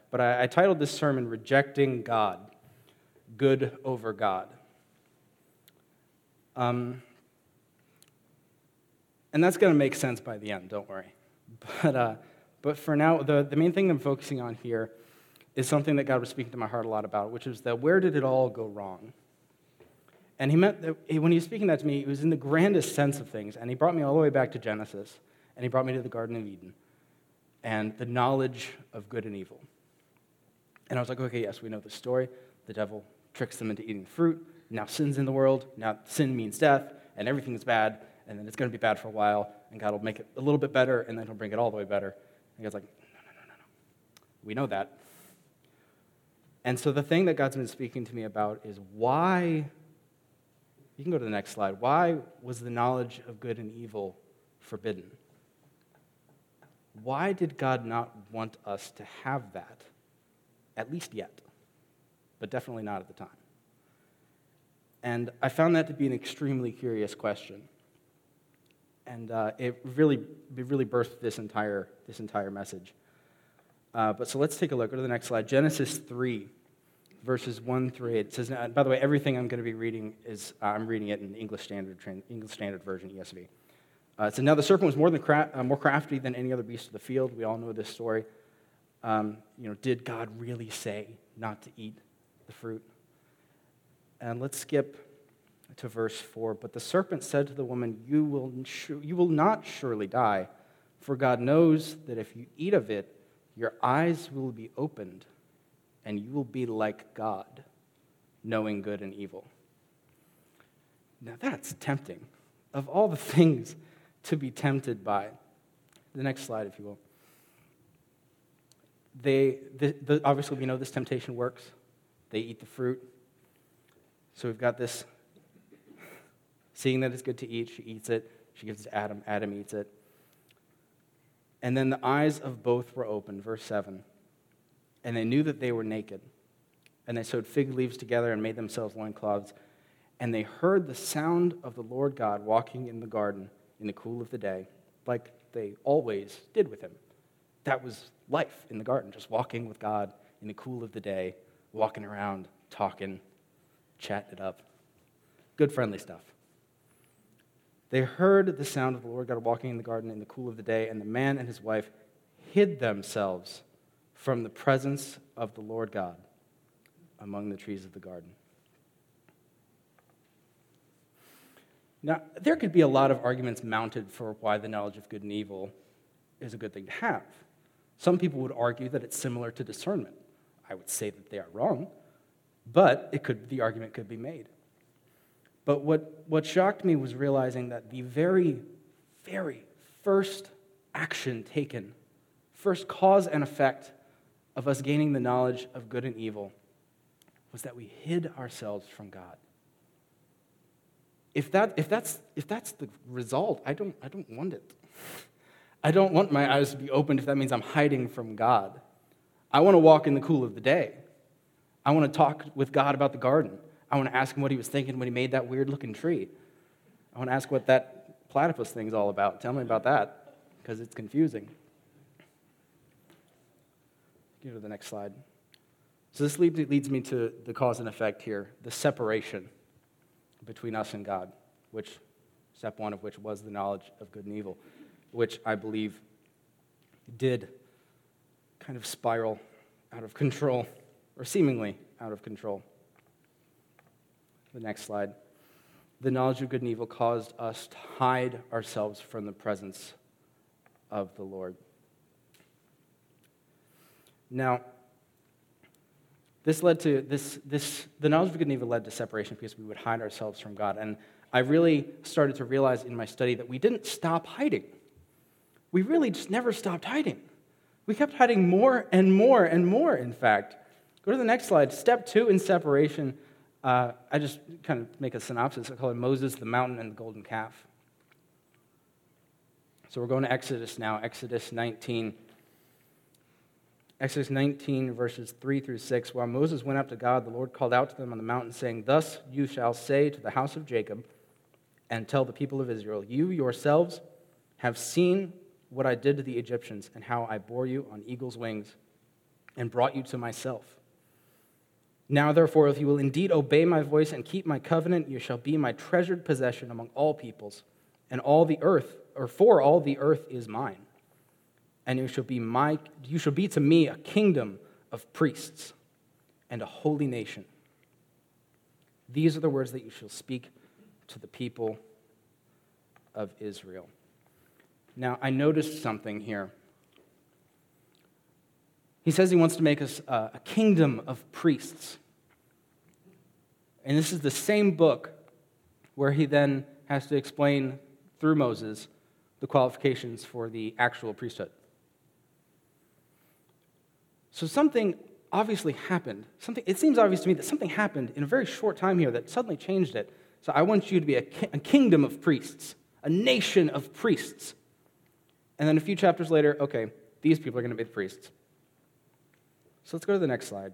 but I titled this sermon, Rejecting God, Good Over God. And that's going to make sense by the end, don't worry. But for now, the main thing I'm focusing on here is something that God was speaking to my heart a lot about, which is that where did it all go wrong? And he meant that when he was speaking that to me, it was in the grandest sense of things, and he brought me all the way back to Genesis, and he brought me to the Garden of Eden, and the knowledge of good and evil. And I was like, okay, yes, we know the story. The devil tricks them into eating the fruit. Now sin's in the world. Now sin means death, and everything is bad, and then it's going to be bad for a while, and God will make it a little bit better, and then he'll bring it all the way better. And God's like, no. We know that. And so the thing that God's been speaking to me about is why, you can go to the next slide, why was the knowledge of good and evil forbidden? Why did God not want us to have that, at least yet, but definitely not at the time? And I found that to be an extremely curious question. And it really birthed this entire message. But so let's take a look. Go to the next slide. Genesis 3, verses 1 through 8. It says, by the way, everything I'm going to be reading is, I'm reading it in English Standard Version, ESV. It says, now the serpent was more crafty than any other beast of the field. We all know this story. Did God really say not to eat the fruit? And let's skip to verse 4. But the serpent said to the woman, you will not surely die, for God knows that if you eat of it, your eyes will be opened, and you will be like God, knowing good and evil. Now that's tempting. Of all the things to be tempted by. The next slide, if you will. Obviously, we know this temptation works. They eat the fruit. So we've got this, seeing that it's good to eat, she eats it. She gives it to Adam. Adam eats it. And then the eyes of both were opened, verse 7. And they knew that they were naked. And they sewed fig leaves together and made themselves loincloths. And they heard the sound of the Lord God walking in the garden in the cool of the day, like they always did with him. That was life in the garden, just walking with God in the cool of the day, walking around, talking, chatting it up. Good, friendly stuff. They heard the sound of the Lord God walking in the garden in the cool of the day, and the man and his wife hid themselves from the presence of the Lord God among the trees of the garden. Now, there could be a lot of arguments mounted for why the knowledge of good and evil is a good thing to have. Some people would argue that it's similar to discernment. I would say that they are wrong, but the argument could be made. But what shocked me was realizing that the very, very first action taken, first cause and effect of us gaining the knowledge of good and evil was that we hid ourselves from God. If that's the result, I don't want it. I don't want my eyes to be opened if that means I'm hiding from God. I want to walk in the cool of the day. I want to talk with God about the garden. I want to ask him what he was thinking when he made that weird-looking tree. I want to ask what that platypus thing's all about. Tell me about that, because it's confusing. Go to the next slide. So this leads me to the cause and effect here, the separation between us and God, which step one of which was the knowledge of good and evil, which I believe did kind of spiral out of control, or seemingly out of control. The next slide. The knowledge of good and evil caused us to hide ourselves from the presence of the Lord. Now, the knowledge of good and evil led to separation because we would hide ourselves from God. And I really started to realize in my study that we didn't stop hiding. We really just never stopped hiding. We kept hiding more and more and more, in fact. Go to the next slide. Step 2 in separation. I just kind of make a synopsis. I call it Moses, the mountain, and the golden calf. So we're going to Exodus now, Exodus 19. Exodus 19, verses 3 through 6. While Moses went up to God, the Lord called out to them on the mountain, saying, thus you shall say to the house of Jacob and tell the people of Israel, you yourselves have seen what I did to the Egyptians and how I bore you on eagle's wings and brought you to myself. Now, therefore, if you will indeed obey my voice and keep my covenant, you shall be my treasured possession among all peoples, and all the earth, or for all the earth is mine. And you shall be to me a kingdom of priests and a holy nation. These are the words that you shall speak to the people of Israel. Now, I noticed something here. He says he wants to make us a kingdom of priests. And this is the same book where he then has to explain through Moses the qualifications for the actual priesthood. So something obviously happened. It seems obvious to me that something happened in a very short time here that suddenly changed it. So I want you to be a kingdom of priests, a nation of priests. And then a few chapters later, okay, these people are going to be the priests. So let's go to the next slide.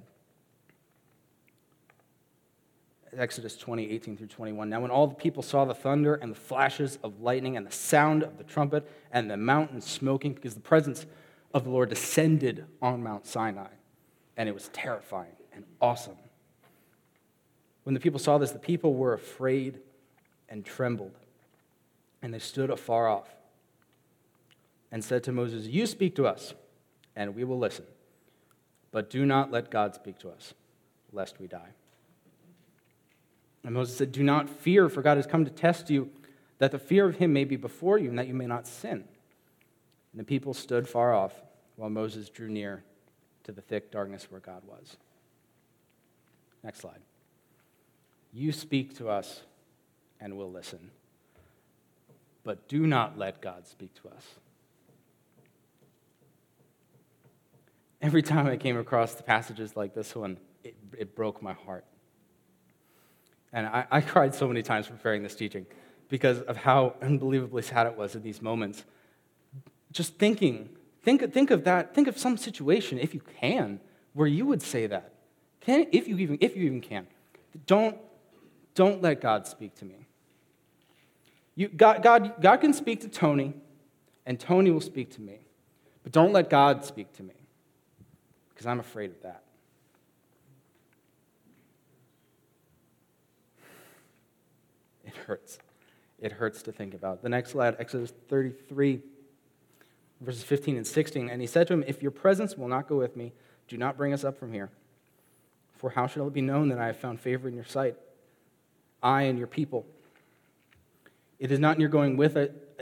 Exodus 20, 18 through 21. Now when all the people saw the thunder and the flashes of lightning and the sound of the trumpet and the mountain smoking, because the presence of the Lord descended on Mount Sinai, and it was terrifying and awesome. When the people saw this, the people were afraid and trembled, and they stood afar off and said to Moses, "You speak to us, and we will listen. But do not let God speak to us, lest we die." And Moses said, "Do not fear, for God has come to test you, that the fear of him may be before you, and that you may not sin." And the people stood far off, while Moses drew near to the thick darkness where God was. Next slide. "You speak to us, and we'll listen. But do not let God speak to us." Every time I came across the passages like this one, it broke my heart. And I cried so many times preparing this teaching because of how unbelievably sad it was in these moments. Just think of that. Think of some situation, if you can, where you would say that. If you even can. Don't let God speak to me. God can speak to Tony, and Tony will speak to me. But don't let God speak to me, because I'm afraid of that. It hurts. It hurts to think about. The next slide, Exodus 33, verses 15 and 16. "And he said to him, 'If your presence will not go with me, do not bring us up from here. For how shall it be known that I have found favor in your sight, I and your people? It is not in your going with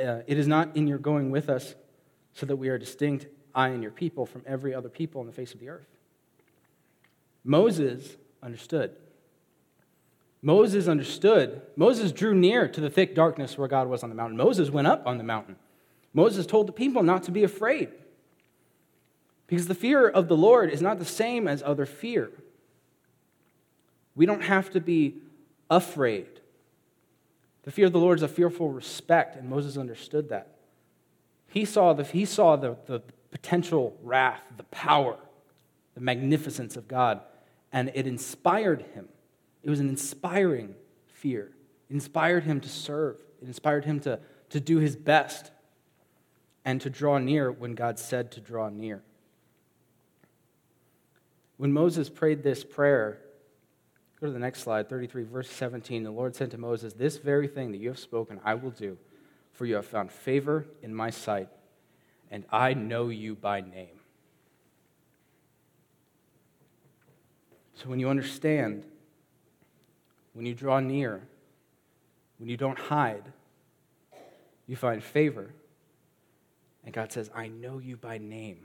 us, so that we are distinct, I and your people, from every other people on the face of the earth.'" Moses understood. Moses drew near to the thick darkness where God was on the mountain. Moses went up on the mountain. Moses told the people not to be afraid, because the fear of the Lord is not the same as other fear. We don't have to be afraid. The fear of the Lord is a fearful respect, and Moses understood that. He saw the potential wrath, the power, the magnificence of God, and it inspired him. It was an inspiring fear. It inspired him to serve. It inspired him to do his best and to draw near when God said to draw near. When Moses prayed this prayer, go to the next slide, 33, verse 17, the Lord said to Moses, "This very thing that you have spoken I will do, for you have found favor in my sight, and I know you by name." So when you understand, when you draw near, when you don't hide, you find favor. And God says, "I know you by name."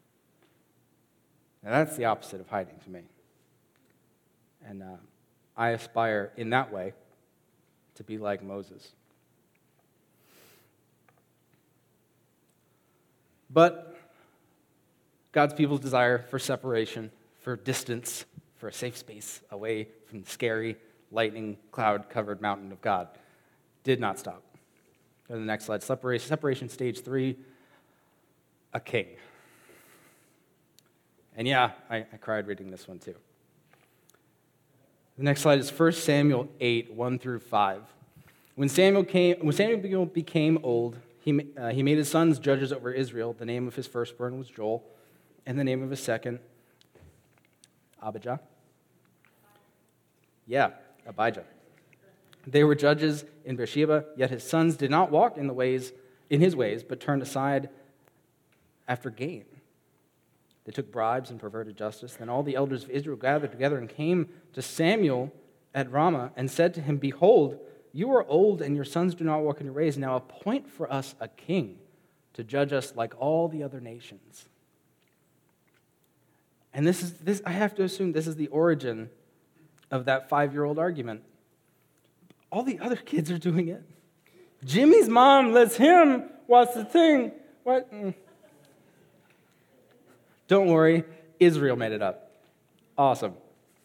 Now that's the opposite of hiding to me. And I aspire in that way to be like Moses. But God's people's desire for separation, for distance, for a safe space away from the scary, lightning, cloud-covered mountain of God did not stop. Go to the next slide. Separation stage 3, a king. And yeah, I cried reading this one too. The next slide is 1 Samuel 8, 1 through 5. When Samuel became old, he made his sons judges over Israel. The name of his firstborn was Joel, and the name of his second, Abijah? Yeah, Abijah. They were judges in Beersheba, yet his sons did not walk in his ways, but turned aside after gain. They took bribes and perverted justice. Then all the elders of Israel gathered together and came to Samuel at Ramah and said to him, "Behold, you are old and your sons do not walk in your ways. Now appoint for us a king to judge us like all the other nations." And this I have to assume this is the origin of that 5-year-old argument. All the other kids are doing it. Jimmy's mom lets him watch the thing. What? Don't worry, Israel made it up. Awesome.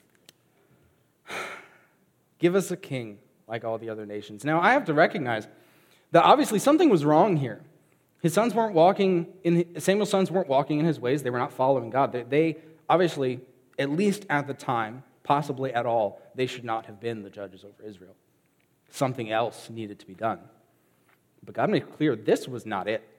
Give us a king like all the other nations. Now, I have to recognize that obviously something was wrong here. Samuel's sons weren't walking in his ways. They were not following God. They obviously, at least at the time, possibly at all, they should not have been the judges over Israel. Something else needed to be done. But God made clear this was not it.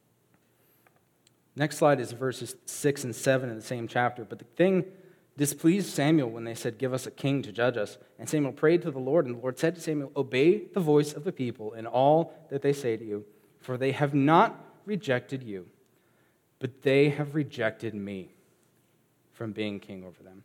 Next slide is verses 6 and 7 in the same chapter. But the thing displeased Samuel when they said, "Give us a king to judge us." And Samuel prayed to the Lord, and the Lord said to Samuel, "Obey the voice of the people in all that they say to you, for they have not rejected you, but they have rejected me from being king over them."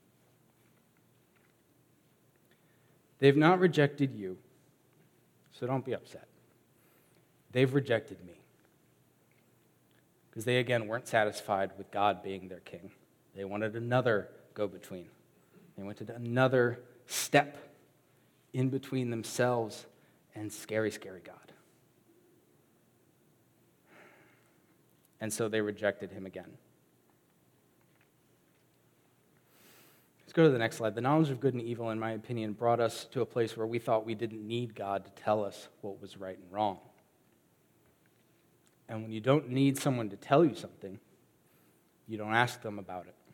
They've not rejected you, so don't be upset. They've rejected me. Because they, again, weren't satisfied with God being their king. They wanted another go-between. They wanted another step in between themselves and scary, scary God. And so they rejected him again. Let's go to the next slide. The knowledge of good and evil, in my opinion, brought us to a place where we thought we didn't need God to tell us what was right and wrong. And when you don't need someone to tell you something, you don't ask them about it.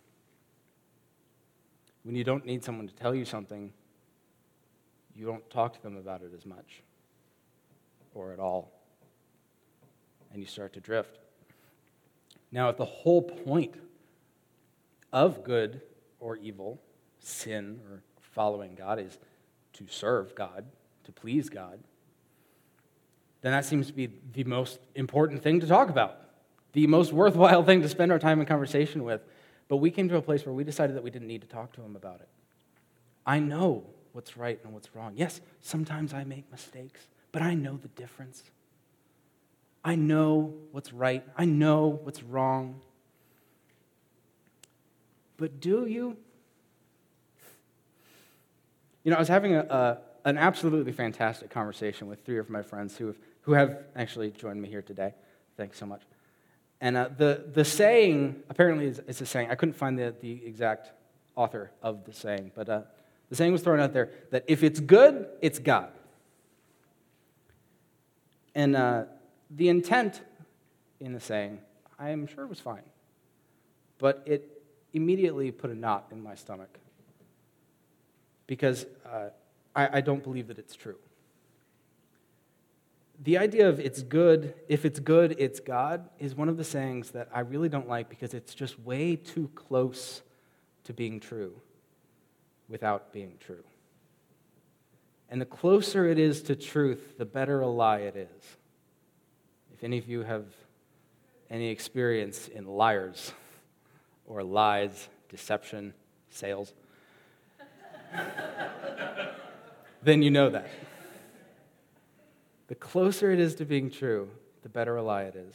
When you don't need someone to tell you something, you don't talk to them about it as much or at all. And you start to drift. Now, if the whole point of good or evil, sin or following God, is to serve God, to please God, then that seems to be the most important thing to talk about, the most worthwhile thing to spend our time in conversation with. But we came to a place where we decided that we didn't need to talk to him about it. I know what's right and what's wrong. Yes, sometimes I make mistakes, but I know the difference. I know what's right. I know what's wrong. But do you? I was having an absolutely fantastic conversation with 3 of my friends who have actually joined me here today. Thanks so much. And the saying, apparently it's a saying. I couldn't find the exact author of the saying, but the saying was thrown out there that if it's good, it's God. And the intent in the saying, I am sure was fine, but it immediately put a knot in my stomach because I don't believe that it's true. The idea of if it's good, it's God, is one of the sayings that I really don't like because it's just way too close to being true without being true. And the closer it is to truth, the better a lie it is. If any of you have any experience in liars or lies, deception, sales, then you know that. The closer it is to being true, the better a lie it is.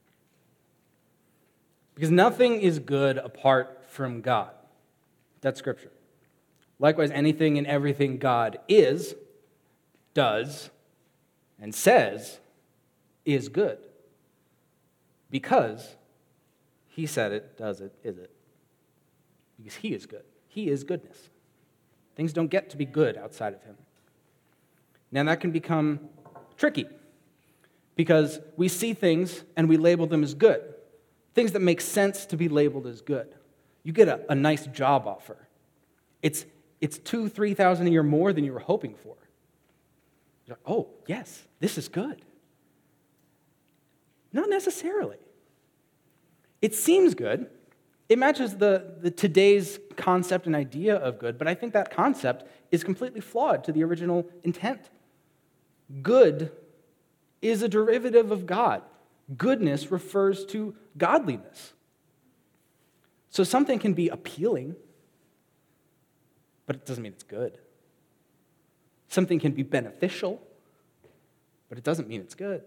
Because nothing is good apart from God. That's Scripture. Likewise, anything and everything God is, does, and says is good. Because he said it, does it, is it. Because he is good. He is goodness. Things don't get to be good outside of him. Now that can become tricky because we see things and we label them as good. Things that make sense to be labeled as good. You get a nice job offer. It's $2,000-$3,000 a year more than you were hoping for. You're like, oh, yes, this is good. Not necessarily. It seems good. It matches the today's concept and idea of good, but I think that concept is completely flawed to the original intent. Good is a derivative of God. Goodness refers to godliness. So something can be appealing, but it doesn't mean it's good. Something can be beneficial, but it doesn't mean it's good.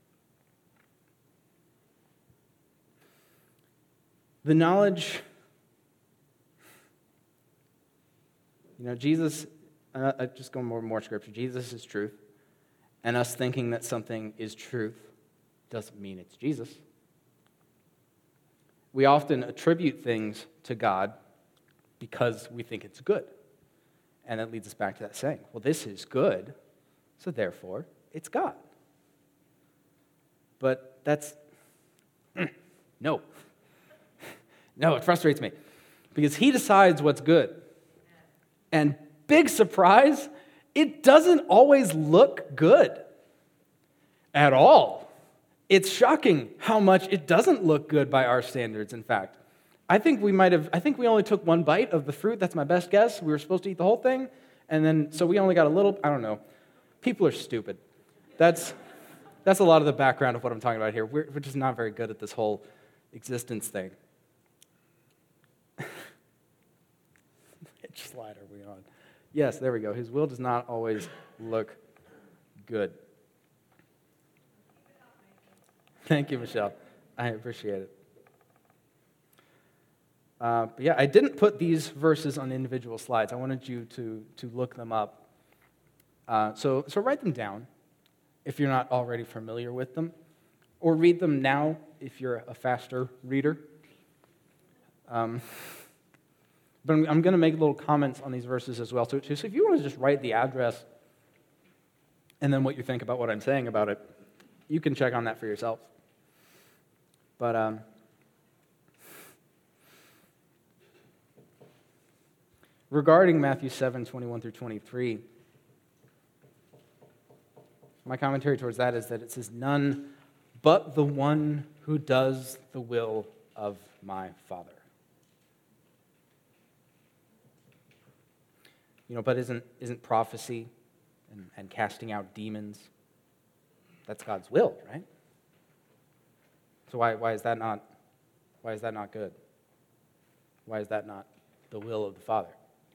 The knowledge, Jesus, just going more scripture, Jesus is truth, and us thinking that something is truth doesn't mean it's Jesus. We often attribute things to God because we think it's good. And that leads us back to that saying, well, this is good, so therefore it's God. But that's, no. No, it frustrates me. Because he decides what's good. And big surprise, it doesn't always look good at all. It's shocking how much it doesn't look good by our standards, in fact. I think we only took one bite of the fruit. That's my best guess. We were supposed to eat the whole thing. And then, so we only got a little, I don't know. People are stupid. That's a lot of the background of what I'm talking about here. We're just not very good at this whole existence thing. Which slide are we on? Yes, there we go. His will does not always look good. Thank you, Michelle. I appreciate it. But yeah, I didn't put these verses on individual slides. I wanted you to look them up. So write them down if you're not already familiar with them, or read them now if you're a faster reader. But I'm going to make little comments on these verses as well. So if you want to just write the address and then what you think about what I'm saying about it, you can check on that for yourself. But regarding Matthew 7, 21 through 23, my commentary towards that is that it says, none but the one who does the will of my Father. But isn't prophecy and casting out demons, that's God's will, right? So why is that not good? Why is that not the will of the Father?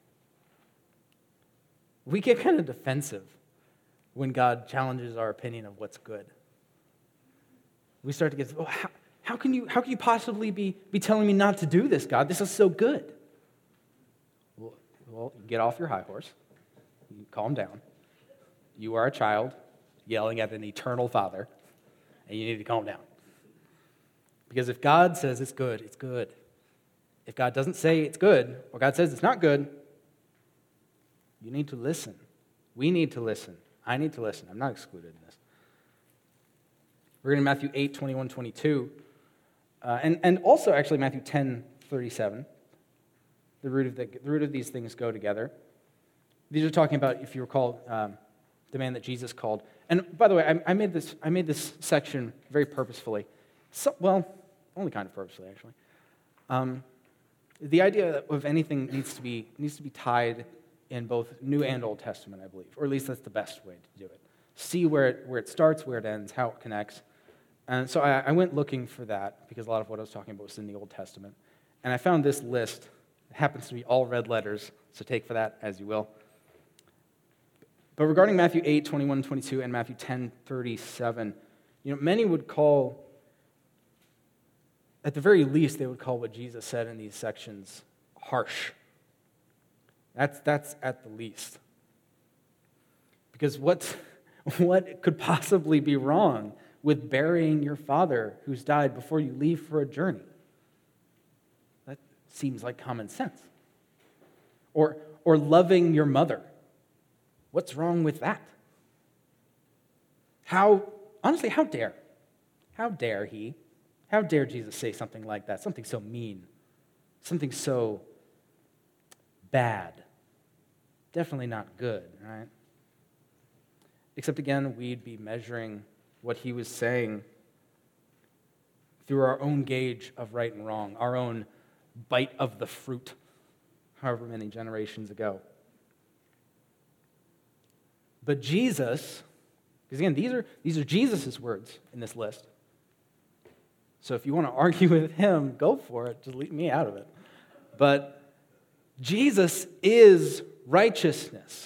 We get kind of defensive when God challenges our opinion of what's good. We start to get, how can you possibly be telling me not to do this, God? This is so good. Well, get off your high horse. Calm down. You are a child yelling at an eternal Father, and you need to calm down. Because if God says it's good, it's good. If God doesn't say it's good, or God says it's not good, you need to listen. We need to listen. I need to listen. I'm not excluded in this. We're in Matthew 8, 21, 22, and also actually Matthew 10, 37. The root of these things go together. These are talking about, if you recall, the man that Jesus called. And by the way, I made this section very purposefully. Only kind of purposefully, actually. The idea of anything needs to be tied in both New and Old Testament, I believe, or at least that's the best way to do it. See where it starts, where it ends, how it connects. And so I went looking for that because a lot of what I was talking about was in the Old Testament, and I found this list. It happens to be all red letters, so take for that as you will. But regarding Matthew 8, 21, 22, and Matthew 10, 37, many would call, at the very least, they would call what Jesus said in these sections harsh. That's at the least. Because what could possibly be wrong with burying your father who's died before you leave for a journey? That seems like common sense. Or loving your mother. What's wrong with that? How dare? How dare he? How dare Jesus say something like that? Something so mean. Something so bad. Definitely not good, right? Except again, we'd be measuring what he was saying through our own gauge of right and wrong, our own bite of the fruit, however many generations ago. But Jesus, because again, these are Jesus' words in this list. So if you want to argue with him, go for it. Just leave me out of it. But Jesus is righteousness.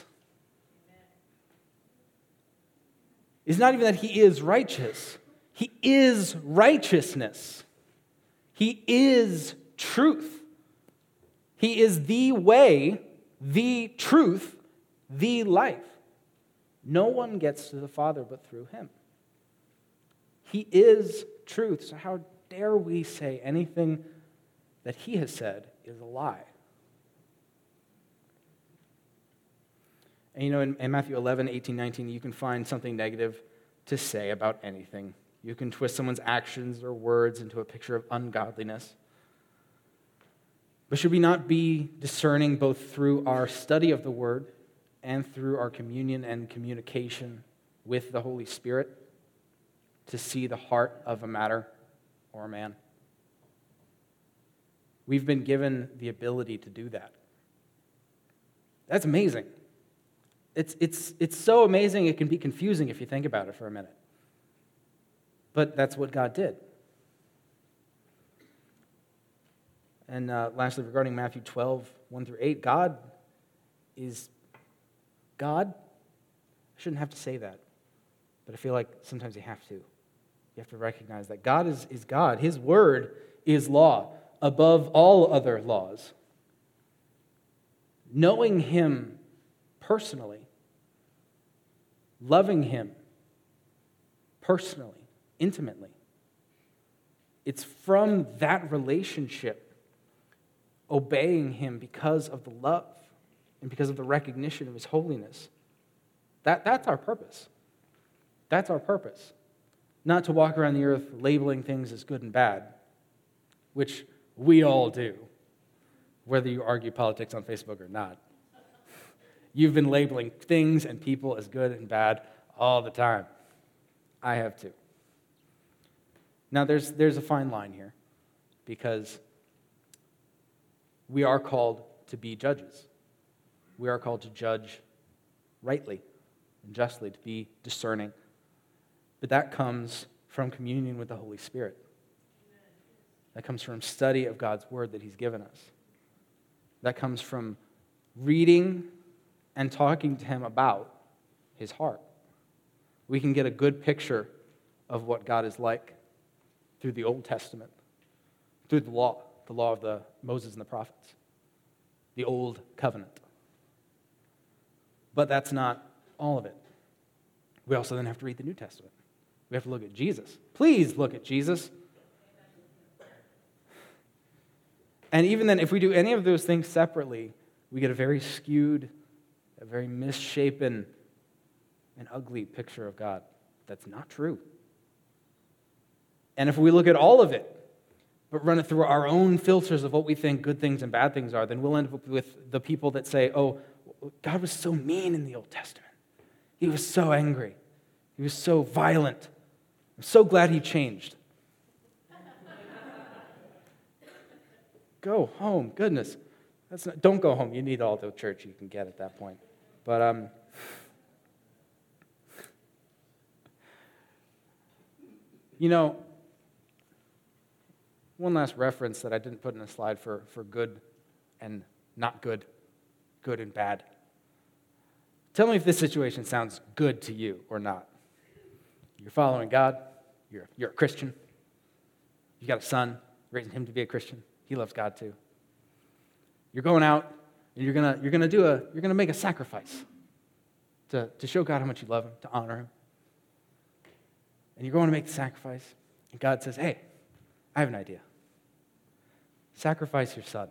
It's not even that he is righteous. He is righteousness. He is truth. He is the way, the truth, the life. No one gets to the Father but through him. He is truth. So how dare we say anything that he has said is a lie? And you know, in Matthew 11, 18, 19, you can find something negative to say about anything. You can twist someone's actions or words into a picture of ungodliness. But should we not be discerning both through our study of the Word and through our communion and communication with the Holy Spirit to see the heart of a matter or a man? We've been given the ability to do that. That's amazing. It's so amazing it can be confusing if you think about it for a minute. But that's what God did. And lastly, regarding Matthew 12, 1 through 8, God is God. I shouldn't have to say that, but I feel like sometimes you have to. You have to recognize that God is God. His word is law above all other laws. Knowing him personally, loving him personally, intimately, it's from that relationship, obeying him because of the love and because of the recognition of his holiness. That's our purpose. That's our purpose. Not to walk around the earth labeling things as good and bad, which we all do, whether you argue politics on Facebook or not. You've been labeling things and people as good and bad all the time. I have too. Now, there's a fine line here, because we are called to be judges. We are called to judge rightly and justly, to be discerning. But that comes from communion with the Holy Spirit. That comes from study of God's word that he's given us. That comes from reading and talking to him about his heart. We can get a good picture of what God is like through the Old Testament, through the law of the Moses and the prophets, the Old Covenant. But that's not all of it. We also then have to read the New Testament. We have to look at Jesus. Please look at Jesus. And even then, if we do any of those things separately, we get a very skewed, a very misshapen, and ugly picture of God. That's not true. And if we look at all of it, but run it through our own filters of what we think good things and bad things are, then we'll end up with the people that say, oh, God was so mean in the Old Testament. He was so angry. He was so violent. I'm so glad he changed. Go home. Goodness. Don't go home. You need all the church you can get at that point. But you know, one last reference that I didn't put in a slide for good and not good, good and bad. Tell me if this situation sounds good to you or not. You're following God. You're a Christian. You got a son, raising him to be a Christian. He loves God too. You're going out and you're gonna make a sacrifice to show God how much you love him, to honor him. And you're going to make the sacrifice, and God says, hey, I have an idea. Sacrifice your son.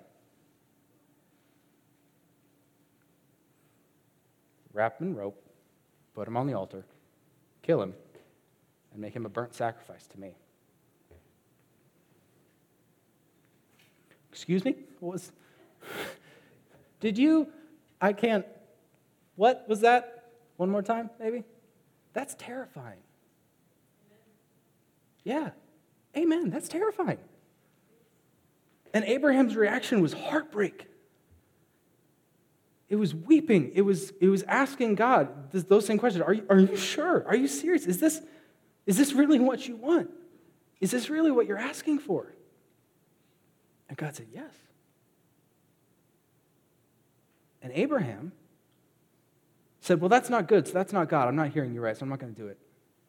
Wrap him in rope, put him on the altar, kill him, and make him a burnt sacrifice to me. Excuse me? What was that? One more time, maybe? That's terrifying. Yeah. Amen. That's terrifying. And Abraham's reaction was heartbreak. It was weeping. It was asking God those same questions. Are you sure? Are you serious? Is this really what you want? Is this really what you're asking for? And God said, yes. And Abraham said, well, that's not good, so that's not God. I'm not hearing you right, so I'm not going to do it.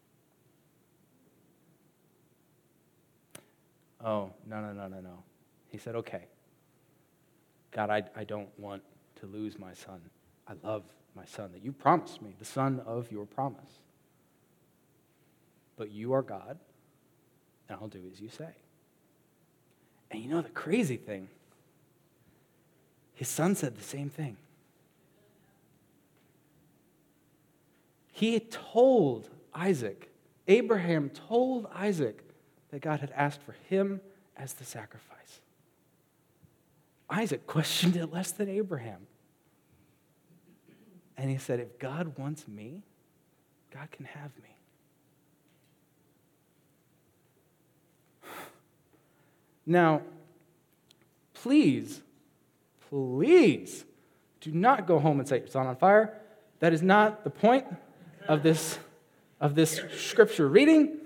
Oh, no. He said, okay. God, I don't want to lose my son. I love my son that you promised me, the son of your promise. But you are God, and I'll do as you say. And you know the crazy thing? His son said the same thing. He told Isaac, Abraham told Isaac that God had asked for him as the sacrifice. Isaac questioned it less than Abraham. And he said, if God wants me, God can have me. Now, please do not go home and set your son on fire. That is not the point of this scripture reading.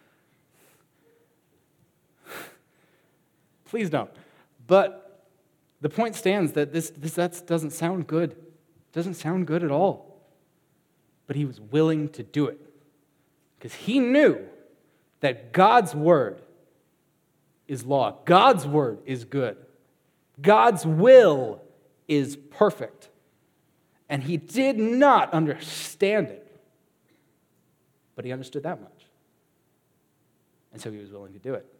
Please don't. But the point stands that that doesn't sound good. It doesn't sound good at all. But he was willing to do it because he knew that God's word is law. God's word is good. God's will is perfect. And he did not understand it. But he understood that much. And so he was willing to do it.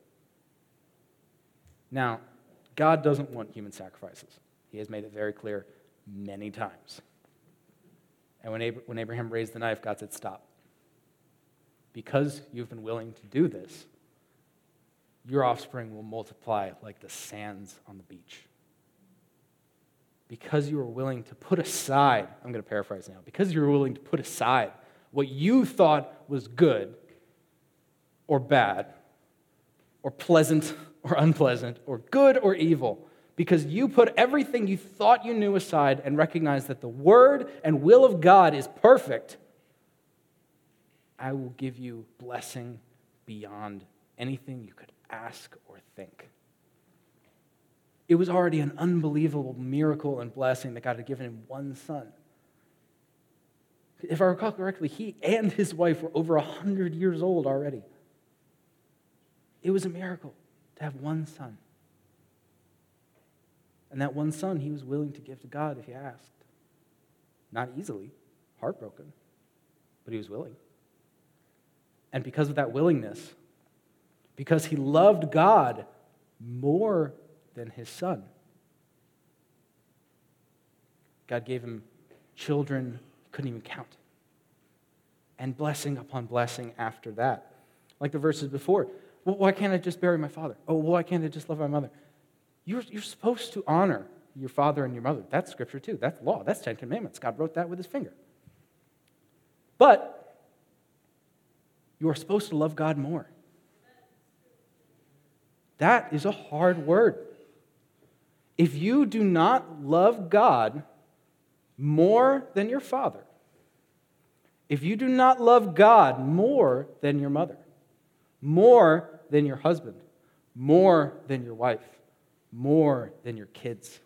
Now, God doesn't want human sacrifices. He has made it very clear many times. And when Abraham raised the knife, God said, stop. Because you've been willing to do this, your offspring will multiply like the sands on the beach. Because you were willing to put aside, I'm going to paraphrase now, because you were willing to put aside what you thought was good or bad or pleasant or unpleasant or good or evil, because you put everything you thought you knew aside and recognized that the word and will of God is perfect, I will give you blessing beyond anything you could ask or think. It was already an unbelievable miracle and blessing that God had given him one son. If I recall correctly, he and his wife were over 100 years old already. It was a miracle to have one son. And that one son he was willing to give to God if he asked. Not easily, heartbroken, but he was willing. And because of that willingness, because he loved God more than his son, God gave him children he couldn't even count. And blessing upon blessing after that. Like the verses before. Well, why can't I just bury my father? Oh, why can't I just love my mother? You're supposed to honor your father and your mother. That's scripture too. That's law. That's 10 Commandments. God wrote that with his finger. But you are supposed to love God more. That is a hard word. If you do not love God more than your father, if you do not love God more than your mother, more than your husband, more than your wife, more than your kids,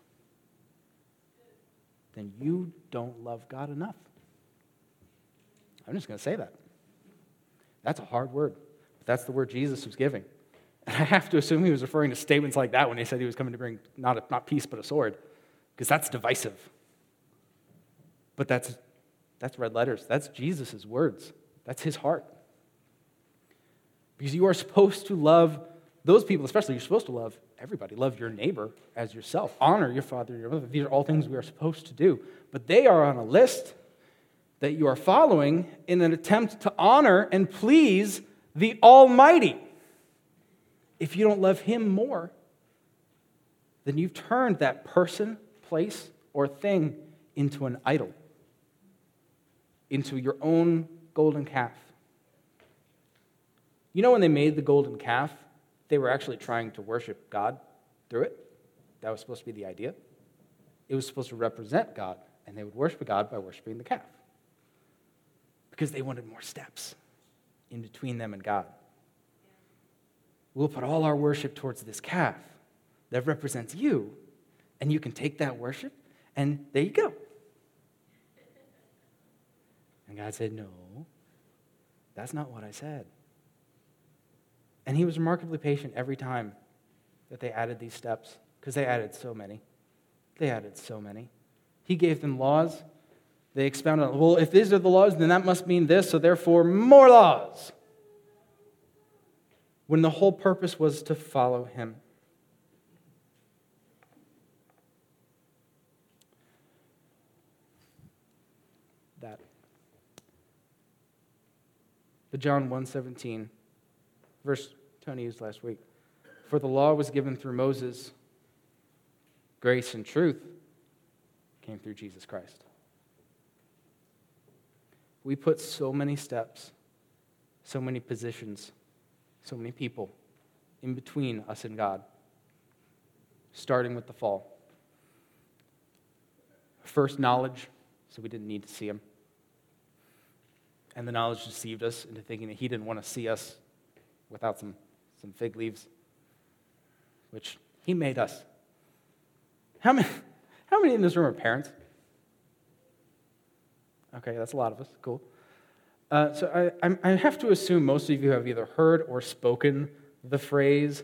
then you don't love God enough. I'm just going to say that. That's a hard word, but that's the word Jesus was giving. And I have to assume he was referring to statements like that when he said he was coming to bring not peace but a sword, because that's divisive. But that's red letters. That's Jesus' words. That's his heart. Because you are supposed to love those people, especially you're supposed to love everybody. Love your neighbor as yourself. Honor your father and your mother. These are all things we are supposed to do. But they are on a list that you are following in an attempt to honor and please the Almighty. If you don't love him more, then you've turned that person, place, or thing into an idol, into your own golden calf. You know when they made the golden calf, they were actually trying to worship God through it. That was supposed to be the idea. It was supposed to represent God, and they would worship God by worshiping the calf. Because they wanted more steps in between them and God. We'll put all our worship towards this calf that represents you, and you can take that worship, and there you go. And God said, no, that's not what I said. And he was remarkably patient every time that they added these steps, because they added so many. They added so many. He gave them laws. They expounded on, well, if these are the laws, then that must mean this, so therefore more laws. When the whole purpose was to follow him. But John 1:17, verse Tony used last week. For the law was given through Moses, grace and truth came through Jesus Christ. We put so many steps, so many positions, so many people in between us and God, starting with the fall. First, knowledge, so we didn't need to see him. And the knowledge deceived us into thinking that he didn't want to see us without some fig leaves, which he made us. How many in this room are parents? Okay, that's a lot of us. Cool. So I have to assume most of you have either heard or spoken the phrase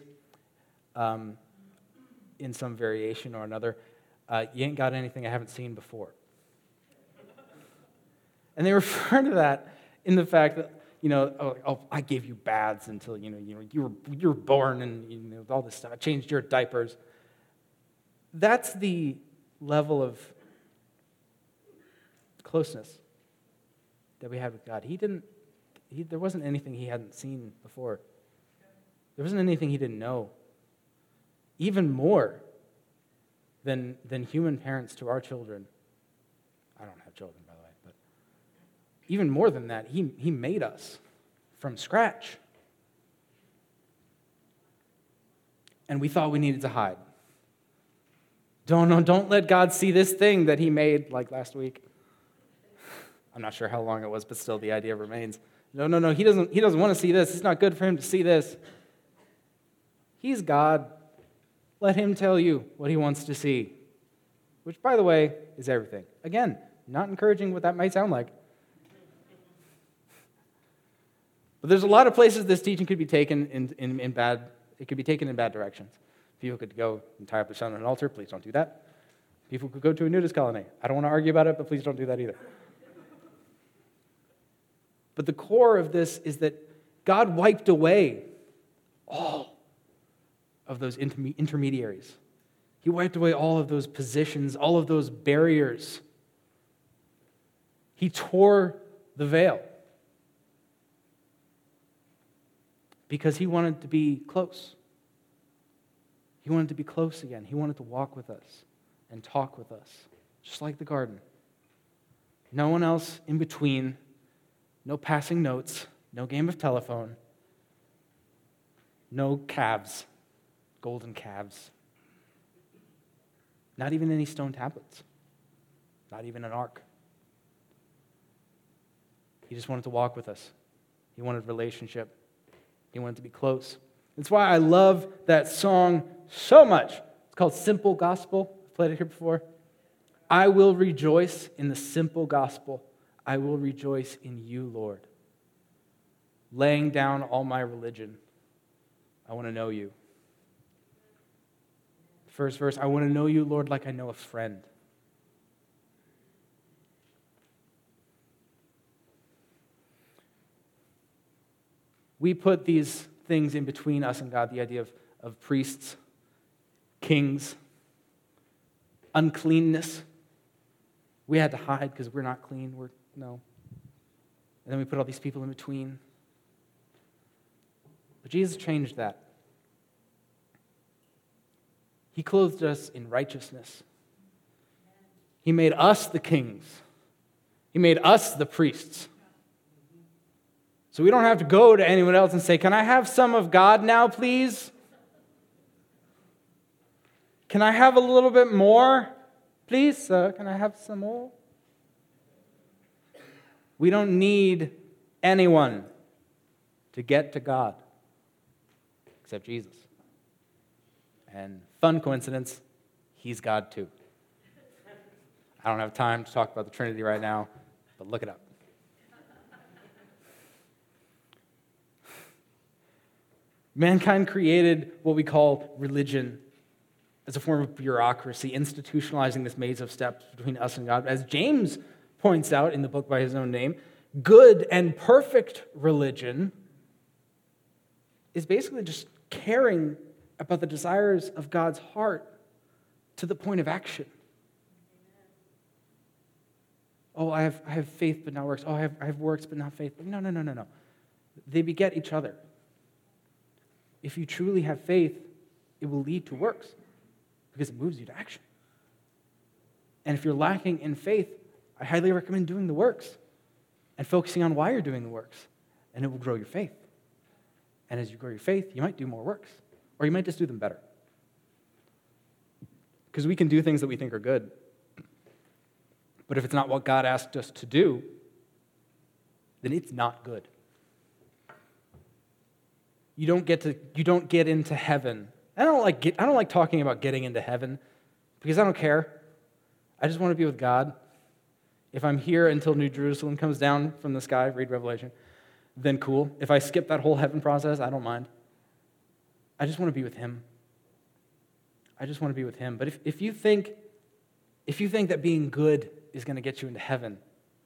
in some variation or another, you ain't got anything I haven't seen before. And they refer to that in the fact that, I gave you baths until, you were born and, all this stuff. I changed your diapers. That's the level of closeness that we had with God. There wasn't anything he hadn't seen before. There wasn't anything he didn't know. Even more than human parents to our children. I don't have children, by the way, but even more than that, he made us from scratch. And we thought we needed to hide. Don't let God see this thing that he made, like last week. I'm not sure how long it was, but still the idea remains. No, he doesn't want to see this. It's not good for him to see this. He's God. Let him tell you what he wants to see. Which, by the way, is everything. Again, not encouraging what that might sound like. But there's a lot of places this teaching could be taken in bad directions. People could go and tie up their son on an altar. Please don't do that. People could go to a nudist colony. I don't want to argue about it, but please don't do that either. But the core of this is that God wiped away all of those intermediaries. He wiped away all of those positions, all of those barriers. He tore the veil because he wanted to be close. He wanted to be close again. He wanted to walk with us and talk with us, just like the garden. No one else in between, no passing notes, no game of telephone, no calves, golden calves, not even any stone tablets, not even an ark. He just wanted to walk with us. He wanted relationship. He wanted to be close. That's why I love that song so much. It's called Simple Gospel. I've played it here before. I will rejoice in the simple gospel. I will rejoice in you, Lord. Laying down all my religion, I want to know you. First verse, I want to know you, Lord, like I know a friend. We put these things in between us and God, the idea of priests, kings, uncleanness. We had to hide because we're not clean. No. And then we put all these people in between. But Jesus changed that. He clothed us in righteousness. He made us the kings. He made us the priests. So we don't have to go to anyone else and say, can I have some of God now, please? Can I have a little bit more? Please, sir, can I have some more? We don't need anyone to get to God except Jesus. And fun coincidence, he's God too. I don't have time to talk about the Trinity right now, but look it up. Mankind created what we call religion as a form of bureaucracy, institutionalizing this maze of steps between us and God. As James points out in the book by his own name, good and perfect religion is basically just caring about the desires of God's heart to the point of action. Oh, I have faith but not works. Oh, I have works but not faith. No. They beget each other. If you truly have faith, it will lead to works because it moves you to action. And if you're lacking in faith, I highly recommend doing the works and focusing on why you're doing the works, and it will grow your faith. And as you grow your faith, you might do more works, or you might just do them better. Because we can do things that we think are good, but if it's not what God asked us to do, then it's not good. You don't get into heaven. I don't like talking about getting into heaven because I don't care. I just want to be with God. If I'm here until New Jerusalem comes down from the sky, read Revelation, then cool. If I skip that whole heaven process, I don't mind. I just want to be with him. I just want to be with him. But if you think that being good is going to get you into heaven,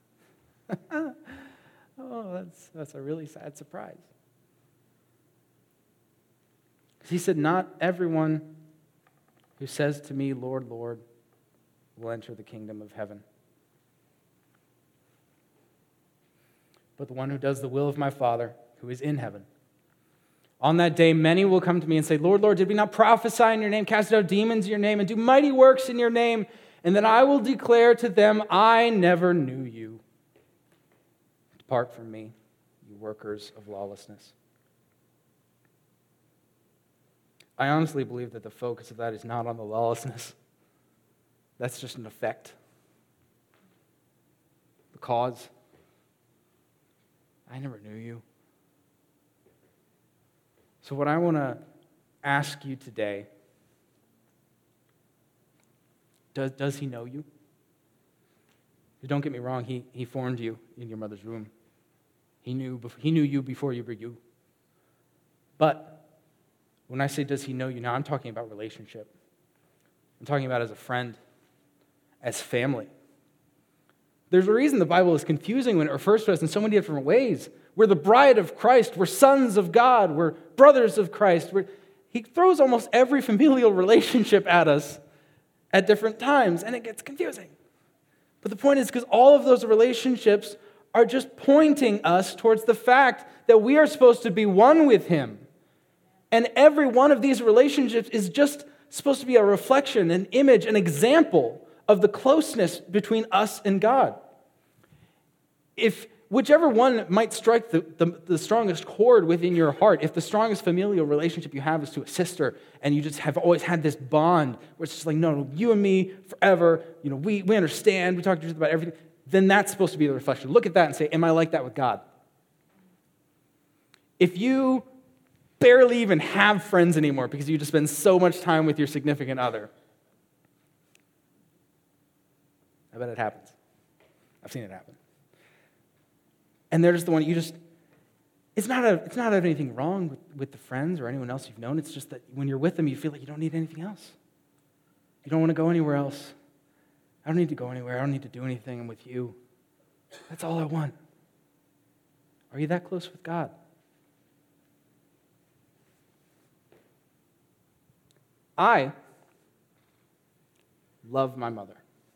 that's a really sad surprise. He said, not everyone who says to me, Lord, Lord, will enter the kingdom of heaven, but the one who does the will of my Father who is in heaven. On that day, many will come to me and say, Lord, Lord, did we not prophesy in your name, cast out demons in your name, and do mighty works in your name? And then I will declare to them, I never knew you. Depart from me, you workers of lawlessness. I honestly believe that the focus of that is not on the lawlessness. That's just an effect. The cause. I never knew you. So what I want to ask you today, does he know you? Don't get me wrong, he formed you in your mother's womb. He knew you before you were you. But when I say does he know you now, I'm talking about relationship. I'm talking about as a friend, as family. There's a reason the Bible is confusing when it refers to us in so many different ways. We're the bride of Christ. We're sons of God. We're brothers of Christ. He throws almost every familial relationship at us at different times, and it gets confusing. But the point is because all of those relationships are just pointing us towards the fact that we are supposed to be one with him. And every one of these relationships is just supposed to be a reflection, an image, an example of the closeness between us and God. If whichever one might strike the strongest chord within your heart, if the strongest familial relationship you have is to a sister, and you just have always had this bond where it's just like, no, you and me forever, we understand, we talk to each other about everything, then that's supposed to be the reflection. Look at that and say, am I like that with God? If you barely even have friends anymore because you just spend so much time with your significant other, I bet it happens. I've seen it happen. And they're just the one it's not anything wrong with the friends or anyone else you've known. It's just that when you're with them, you feel like you don't need anything else. You don't want to go anywhere else. I don't need to go anywhere. I don't need to do anything. I'm with you. That's all I want. Are you that close with God? I love my mother.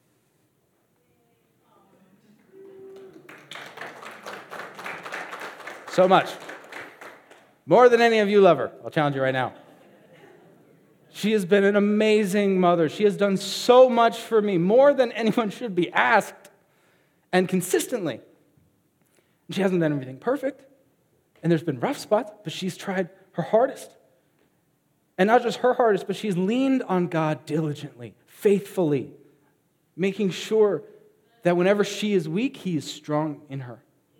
So much. More than any of you love her. I'll challenge you right now. She has been an amazing mother. She has done so much for me, more than anyone should be asked, and consistently. She hasn't done everything perfect, and there's been rough spots, but she's tried her hardest. And not just her hardest, but she's leaned on God diligently, faithfully, making sure that whenever she is weak, he is strong in her.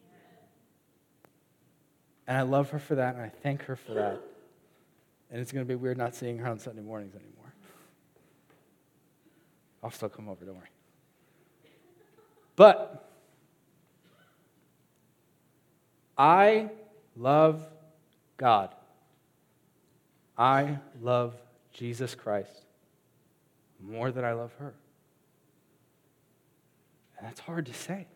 And I love her for that, and I thank her for that. And it's going to be weird not seeing her on Sunday mornings anymore. I'll still come over, don't worry. But I love God. I love Jesus Christ more than I love her. And that's hard to say.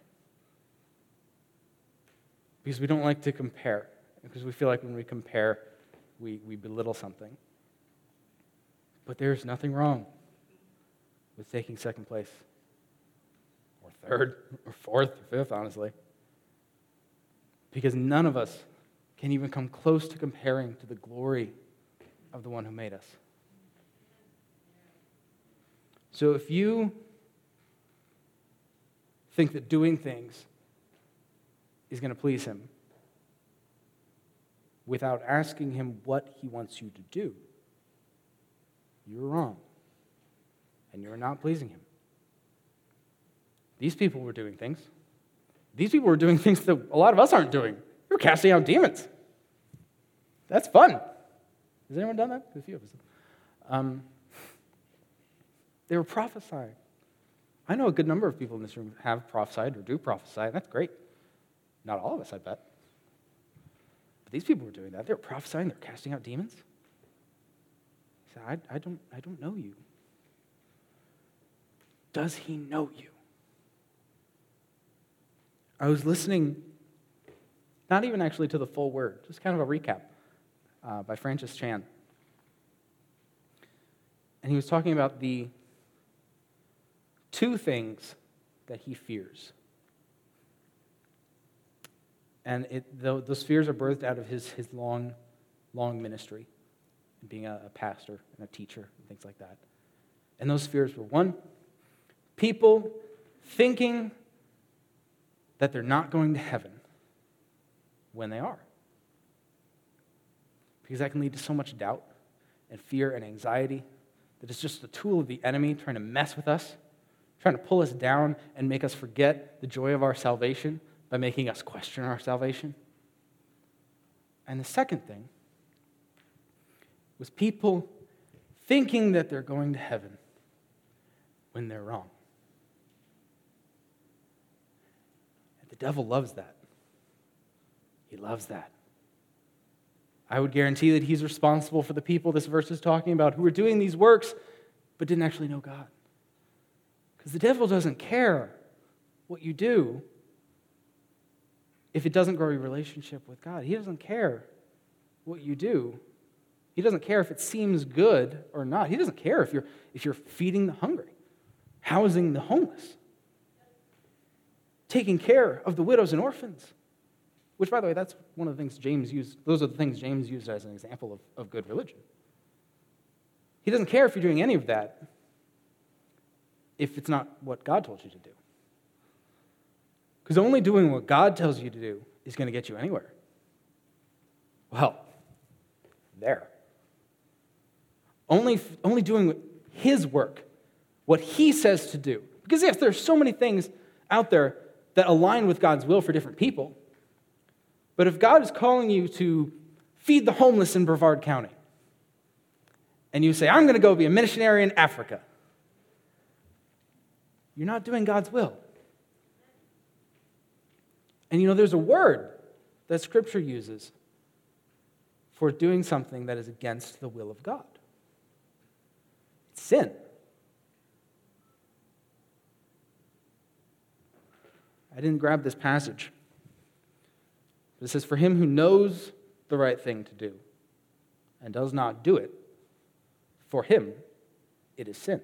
Because we don't like to compare. Because we feel like when we compare, we belittle something. But there's nothing wrong with taking second place. Or third, or fourth, or fifth, honestly. Because none of us can even come close to comparing to the glory of the one who made us. So if you think that doing things is going to please him without asking him what he wants you to do, you're wrong. And you're not pleasing him. These people were doing things. These people were doing things that a lot of us aren't doing. They were casting out demons. That's fun. Has anyone done that? A few of us. They were prophesying. I know a good number of people in this room have prophesied or do prophesy. That's great. Not all of us, I bet. But these people were doing that. They were prophesying. They were casting out demons. He said, I don't know you. Does he know you? I was listening, not even actually to the full word, just kind of a recap by Francis Chan. And he was talking about the two things that he fears. And those fears are birthed out of his long ministry, being a pastor and a teacher and things like that. And those fears were, one, people thinking that they're not going to heaven when they are. Because that can lead to so much doubt and fear and anxiety that it's just a tool of the enemy trying to mess with us, trying to pull us down and make us forget the joy of our salvation by making us question our salvation. And the second thing was people thinking that they're going to heaven when they're wrong. And the devil loves that. He loves that. I would guarantee that he's responsible for the people this verse is talking about who are doing these works but didn't actually know God. Because the devil doesn't care what you do if it doesn't grow your relationship with God. He doesn't care what you do. He doesn't care if it seems good or not. He doesn't care if you're feeding the hungry, housing the homeless, taking care of the widows and orphans. Which, by the way, that's one of the things James used. Those are the things James used as an example of good religion. He doesn't care if you're doing any of that if it's not what God told you to do. Because only doing what God tells you to do is going to get you anywhere. Well, there. Only doing his work, what he says to do. Because yes, there's so many things out there that align with God's will for different people. But if God is calling you to feed the homeless in Brevard County, and you say, I'm going to go be a missionary in Africa, you're not doing God's will. And there's a word that Scripture uses for doing something that is against the will of God. It's sin. I didn't grab this passage. It says, for him who knows the right thing to do and does not do it, for him it is sin.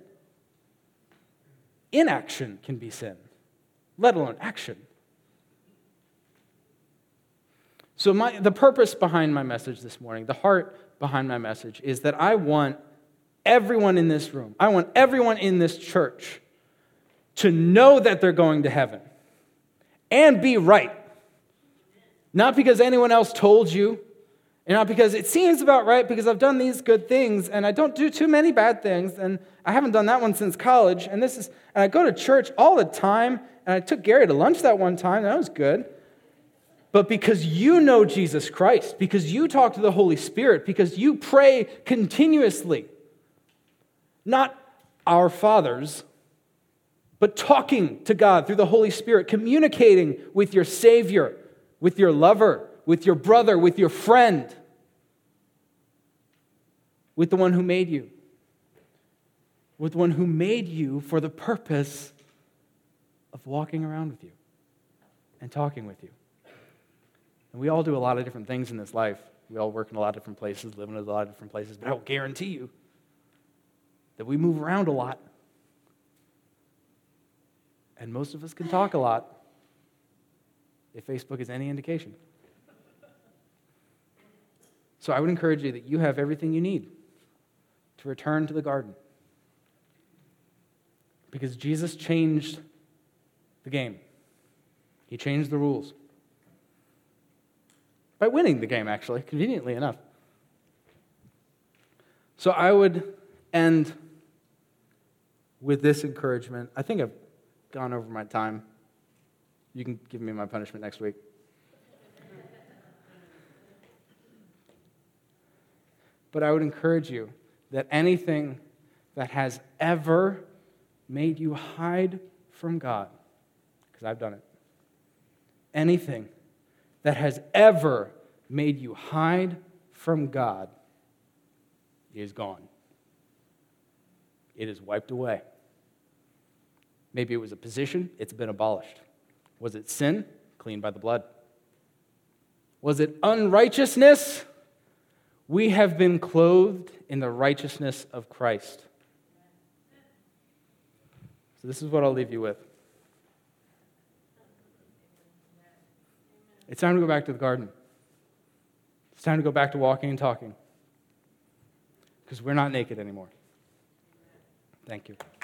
Inaction can be sin, let alone action. So the purpose behind my message this morning, the heart behind my message, is that I want everyone in this room, I want everyone in this church to know that they're going to heaven and be right. Not because anyone else told you, And not because it seems about right, because I've done these good things, and I don't do too many bad things, and I haven't done that one since college, and I go to church all the time, and I took Gary to lunch that one time, that was good. But because you know Jesus Christ, because you talk to the Holy Spirit, because you pray continuously, not our fathers, but talking to God through the Holy Spirit, communicating with your Savior, with your lover, with your brother, with your friend, with the one who made you, with the one who made you for the purpose of walking around with you and talking with you. And we all do a lot of different things in this life. We all work in a lot of different places, live in a lot of different places, but I will guarantee you that we move around a lot. And most of us can talk a lot, if Facebook is any indication. So I would encourage you that you have everything you need to return to the garden. Because Jesus changed the game. He changed the rules. By winning the game, actually, conveniently enough. So I would end with this encouragement. I think I've gone over my time. You can give me my punishment next week. But I would encourage you that anything that has ever made you hide from God, because I've done it, anything that has ever made you hide from God is gone. It is wiped away. Maybe it was a position, it's been abolished. Was it sin? Cleaned by the blood. Was it unrighteousness? We have been clothed in the righteousness of Christ. So this is what I'll leave you with. It's time to go back to the garden. It's time to go back to walking and talking. Because we're not naked anymore. Thank you.